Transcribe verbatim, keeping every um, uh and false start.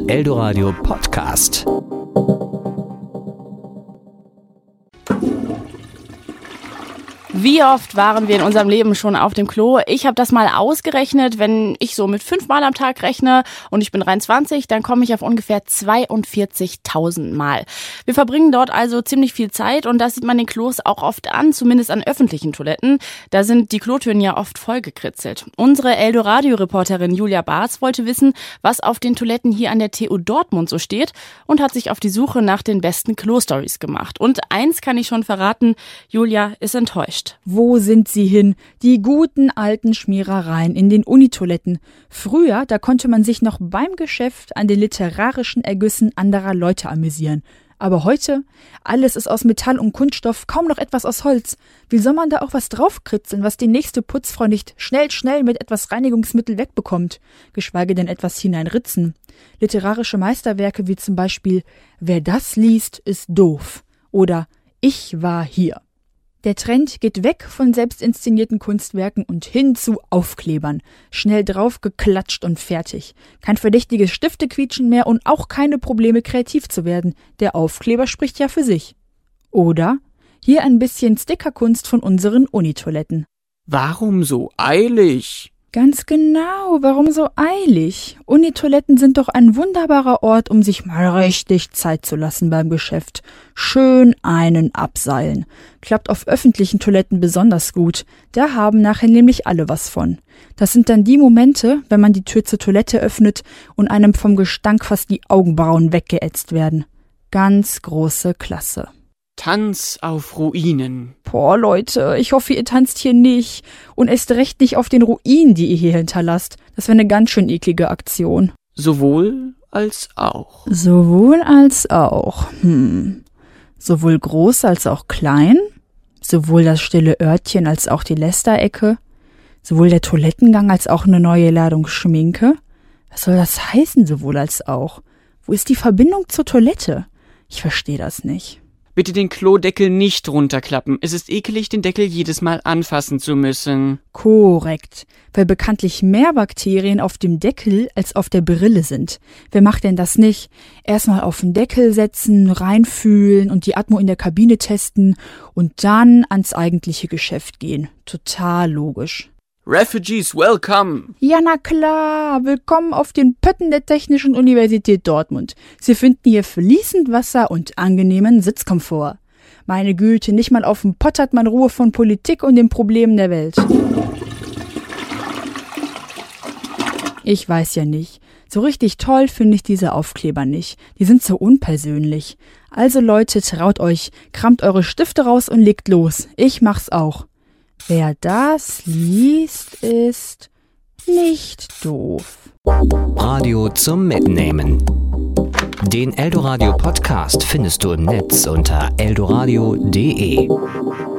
Eldoradio Podcast. Wie oft waren wir in unserem Leben schon auf dem Klo? Ich habe das mal ausgerechnet. Wenn ich so mit fünfmal am Tag rechne und ich bin dreiundzwanzig, dann komme ich auf ungefähr zweiundvierzigtausend Mal. Wir verbringen dort also ziemlich viel Zeit und das sieht man den Klos auch oft an, zumindest an öffentlichen Toiletten. Da sind die Klotüren ja oft vollgekritzelt. Unsere Eldoradio-Reporterin Julia Barz wollte wissen, was auf den Toiletten hier an der T U Dortmund so steht und hat sich auf die Suche nach den besten Klo-Stories gemacht. Und eins kann ich schon verraten, Julia ist enttäuscht. Wo sind sie hin? Die guten alten Schmierereien in den Unitoiletten. Früher, da konnte man sich noch beim Geschäft an den literarischen Ergüssen anderer Leute amüsieren. Aber heute, alles ist aus Metall und Kunststoff, kaum noch etwas aus Holz. Wie soll man da auch was draufkritzeln, was die nächste Putzfrau nicht schnell, schnell mit etwas Reinigungsmittel wegbekommt? Geschweige denn etwas hineinritzen. Literarische Meisterwerke wie zum Beispiel »Wer das liest, ist doof« oder »Ich war hier«. Der Trend geht weg von selbst inszenierten Kunstwerken und hin zu Aufklebern. Schnell drauf geklatscht und fertig. Kein verdächtiges Stiftequietschen mehr und auch keine Probleme, kreativ zu werden. Der Aufkleber spricht ja für sich. Oder hier ein bisschen Stickerkunst von unseren Unitoiletten. Warum so eilig? Ganz genau, warum so eilig? Unitoiletten sind doch ein wunderbarer Ort, um sich mal richtig Zeit zu lassen beim Geschäft. Schön einen abseilen. Klappt auf öffentlichen Toiletten besonders gut. Da haben nachher nämlich alle was von. Das sind dann die Momente, wenn man die Tür zur Toilette öffnet und einem vom Gestank fast die Augenbrauen weggeätzt werden. Ganz große Klasse. Tanz auf Ruinen. Boah, Leute, ich hoffe, ihr tanzt hier nicht. Und erst recht nicht auf den Ruinen, die ihr hier hinterlasst. Das wäre eine ganz schön eklige Aktion. Sowohl als auch. Sowohl als auch. Hm. Sowohl groß als auch klein. Sowohl das stille Örtchen als auch die Lästerecke. Sowohl der Toilettengang als auch eine neue Ladung Schminke. Was soll das heißen, sowohl als auch? Wo ist die Verbindung zur Toilette? Ich verstehe das nicht. Bitte den Klodeckel nicht runterklappen. Es ist ekelig, den Deckel jedes Mal anfassen zu müssen. Korrekt, weil bekanntlich mehr Bakterien auf dem Deckel als auf der Brille sind. Wer macht denn das nicht? Erstmal auf den Deckel setzen, reinfühlen und die Atmo in der Kabine testen und dann ans eigentliche Geschäft gehen. Total logisch. Refugees, welcome! Ja, na klar. Willkommen auf den Pötten der Technischen Universität Dortmund. Sie finden hier fließend Wasser und angenehmen Sitzkomfort. Meine Güte, nicht mal auf dem Pott hat man Ruhe von Politik und den Problemen der Welt. Ich weiß ja nicht. So richtig toll finde ich diese Aufkleber nicht. Die sind so unpersönlich. Also Leute, traut euch, kramt eure Stifte raus und legt los. Ich mach's auch. Wer das liest, ist nicht doof. Radio zum Mitnehmen. Den Eldoradio Podcast findest du im Netz unter eldoradio punkt de.